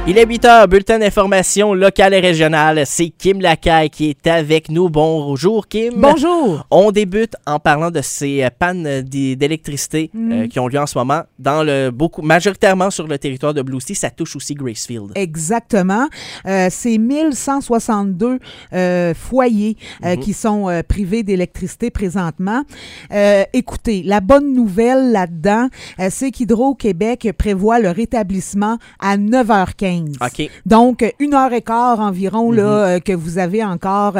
Il est 8h, bulletin d'information locale et régionale. C'est Kim Lacaille qui est avec nous. Bonjour Kim. Bonjour. On débute en parlant de ces pannes d'électricité qui ont lieu en ce moment majoritairement sur le territoire de Blue Sea. Ça touche aussi Gracefield. Exactement. C'est 1162 foyers qui sont privés d'électricité présentement. Écoutez, la bonne nouvelle là-dedans, c'est qu'Hydro-Québec prévoit le rétablissement à 9h15. OK. Donc, 1h15 environ là, que vous avez encore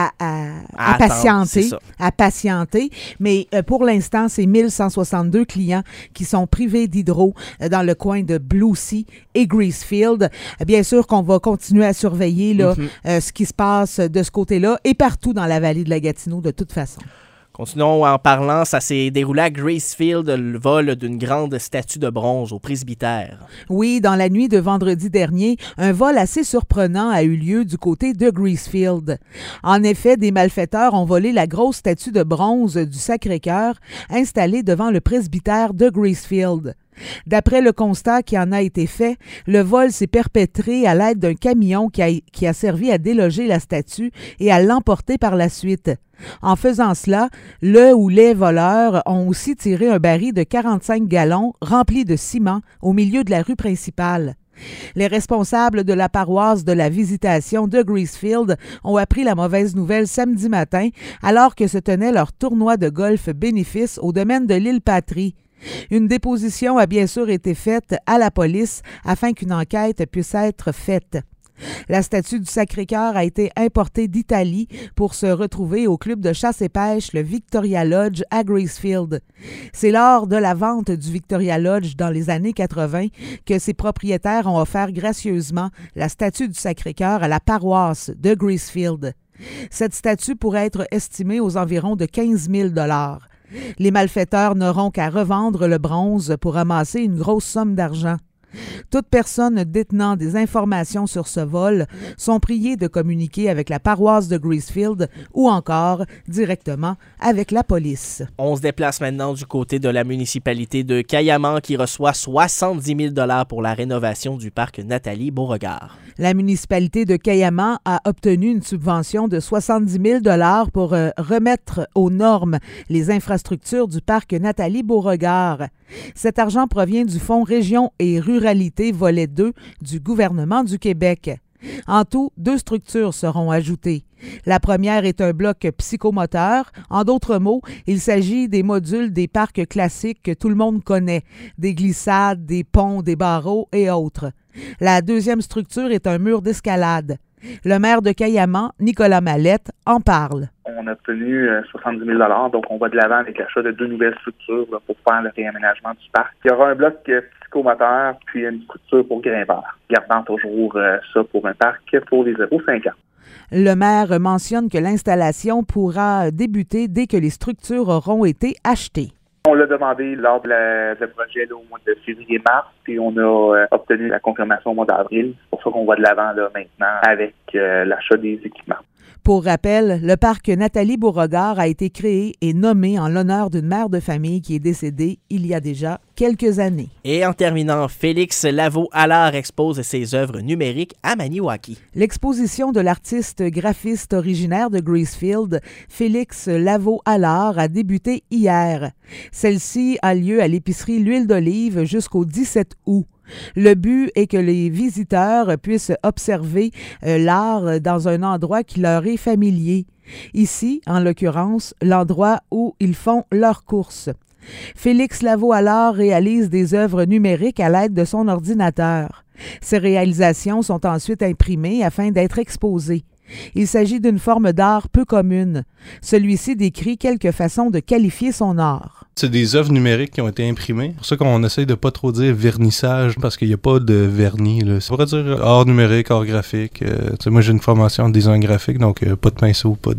à patienter. À patienter. Mais pour l'instant, c'est 1162 clients qui sont privés d'hydro dans le coin de Blue Sea et Gracefield. Bien sûr qu'on va continuer à surveiller là, ce qui se passe de ce côté-là et partout dans la vallée de la Gatineau de toute façon. Continuons en parlant, ça s'est déroulé à Gracefield, le vol d'une grande statue de bronze au presbytère. Oui, dans la nuit de vendredi dernier, un vol assez surprenant a eu lieu du côté de Gracefield. En effet, des malfaiteurs ont volé la grosse statue de bronze du Sacré-Cœur installée devant le presbytère de Gracefield. D'après le constat qui en a été fait, le vol s'est perpétré à l'aide d'un camion qui a servi à déloger la statue et à l'emporter par la suite. En faisant cela, le ou les voleurs ont aussi tiré un baril de 45 gallons rempli de ciment au milieu de la rue principale. Les responsables de la paroisse de la Visitation de Gracefield ont appris la mauvaise nouvelle samedi matin alors que se tenait leur tournoi de golf bénéfice au domaine de l'île Patrie. Une déposition a bien sûr été faite à la police afin qu'une enquête puisse être faite. La statue du Sacré-Cœur a été importée d'Italie pour se retrouver au club de chasse et pêche, le Victoria Lodge à Gracefield. C'est lors de la vente du Victoria Lodge dans les années 80 que ses propriétaires ont offert gracieusement la statue du Sacré-Cœur à la paroisse de Gracefield. Cette statue pourrait être estimée aux environs de 15 000 $. Les malfaiteurs n'auront qu'à revendre le bronze pour amasser une grosse somme d'argent. Toute personne détenant des informations sur ce vol sont priées de communiquer avec la paroisse de Gracefield ou encore directement avec la police. On se déplace maintenant du côté de la municipalité de Cayamant qui reçoit 70 000 $ pour la rénovation du parc Nathalie-Beauregard. La municipalité de Cayamant a obtenu une subvention de 70 000 $ pour remettre aux normes les infrastructures du parc Nathalie-Beauregard. Cet argent provient du Fonds Région et Ruralité volet 2 du gouvernement du Québec. En tout, 2 structures seront ajoutées. La première est un bloc psychomoteur. En d'autres mots, il s'agit des modules des parcs classiques que tout le monde connaît, des glissades, des ponts, des barreaux et autres. La deuxième structure est un mur d'escalade. Le maire de Cayamant, Nicolas Mallette, en parle. On a obtenu 70 000 $, donc on va de l'avant avec l'achat de 2 nouvelles structures là, pour faire le réaménagement du parc. Il y aura un bloc psychomoteur puis une structure pour grimpeurs, gardant toujours ça pour un parc pour les 0,5 ans. Le maire mentionne que l'installation pourra débuter dès que les structures auront été achetées. On l'a demandé lors de le projet là, au mois de février-mars, puis on a obtenu la confirmation au mois d'avril. C'est pour ça qu'on va de l'avant là, maintenant avec l'achat des équipements. Pour rappel, le parc Nathalie-Beauregard a été créé et nommé en l'honneur d'une mère de famille qui est décédée il y a déjà quelques années. Et en terminant, Félix Lavo-Allard expose ses œuvres numériques à Maniwaki. L'exposition de l'artiste graphiste originaire de Gracefield, Félix Lavo-Allard, a débuté hier. Celle-ci a lieu à l'épicerie L'Huile d'Olive jusqu'au 17 août. Le but est que les visiteurs puissent observer l'art dans un endroit qui leur est familier. Ici, en l'occurrence, l'endroit où ils font leurs courses. Félix Lavo-Allard réalise des œuvres numériques à l'aide de son ordinateur. Ces réalisations sont ensuite imprimées afin d'être exposées. Il s'agit d'une forme d'art peu commune. Celui-ci décrit quelques façons de qualifier son art. C'est des œuvres numériques qui ont été imprimées. C'est pour ça qu'on essaye de pas trop dire vernissage, parce qu'il n'y a pas de vernis. Là. Ça pourrait dire art numérique, art graphique. Moi, j'ai une formation en design graphique, donc pas de pinceau, pas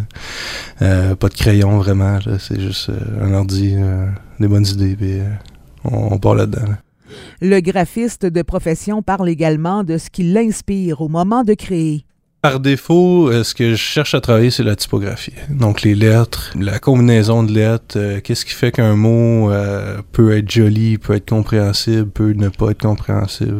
de crayon, vraiment. Là. C'est juste un ordi, des bonnes idées, puis on part là-dedans. Là. Le graphiste de profession parle également de ce qui l'inspire au moment de créer. Par défaut, ce que je cherche à travailler, c'est la typographie. Donc, les lettres, la combinaison de lettres, qu'est-ce qui fait qu'un mot peut être joli, peut être compréhensible, peut ne pas être compréhensible.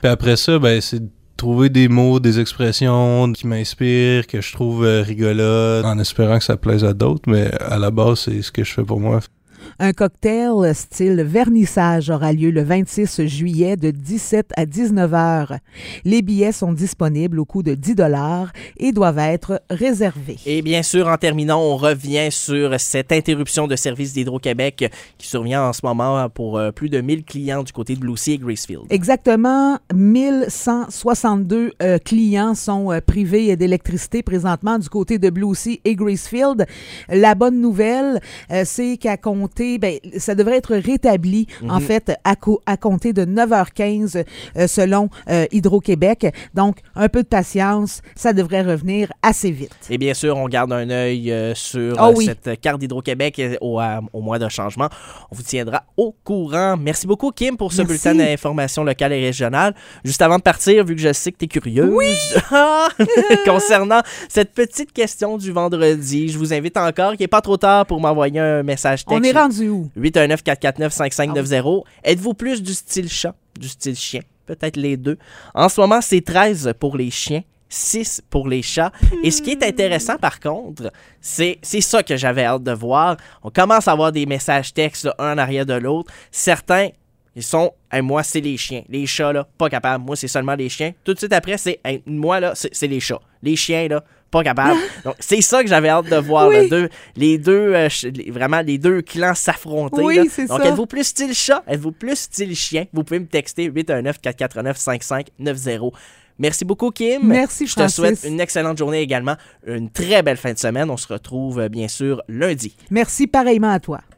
Puis après ça, ben c'est de trouver des mots, des expressions qui m'inspirent, que je trouve rigolotes, en espérant que ça plaise à d'autres, mais à la base, c'est ce que je fais pour moi. Un cocktail style vernissage aura lieu le 26 juillet de 17 à 19 heures. Les billets sont disponibles au coût de 10 $ et doivent être réservés. Et bien sûr, en terminant, on revient sur cette interruption de service d'Hydro-Québec qui survient en ce moment pour plus de 1000 clients du côté de Blue Sea et Gracefield. Exactement, 1162 clients sont privés d'électricité présentement du côté de Blue Sea et Gracefield. La bonne nouvelle, c'est qu'à compter, ça devrait être rétabli, en fait, à compter de 9h15 selon Hydro-Québec. Donc, un peu de patience, ça devrait revenir assez vite. Et bien sûr, on garde un œil sur cette carte d'Hydro-Québec au mois de changement. On vous tiendra au courant. Merci beaucoup, Kim, pour ce bulletin d'information locale et régionale. Juste avant de partir, vu que je sais que tu es curieuse, concernant cette petite question du vendredi, je vous invite encore, qu'il n'est pas trop tard pour m'envoyer un message texte. On est rendu où? 819-449-5590. Êtes-vous plus du style chat, du style chien? Peut-être les deux. En ce moment, c'est 13 pour les chiens, 6 pour les chats. Et ce qui est intéressant, par contre, c'est ça que j'avais hâte de voir. On commence à avoir des messages textes, là, un en arrière de l'autre. Certains, ils sont hey, moi, c'est les chiens. Les chats, là, pas capable. Moi, c'est seulement les chiens. Tout de suite après, c'est hey, moi, là, c'est les chats. Les chiens, là, pas capable. Donc, c'est ça que j'avais hâte de voir. Oui. Là, vraiment, les deux clans s'affronter. Oui, là. c'est Donc, ça. êtes-vous plus style chat? Êtes-vous plus style chien? Vous pouvez me texter 819-449-5590. Merci beaucoup, Kim. Merci, Je Francis. te souhaite une excellente journée également. Une très belle fin de semaine. On se retrouve, bien sûr, lundi. Merci pareillement à toi.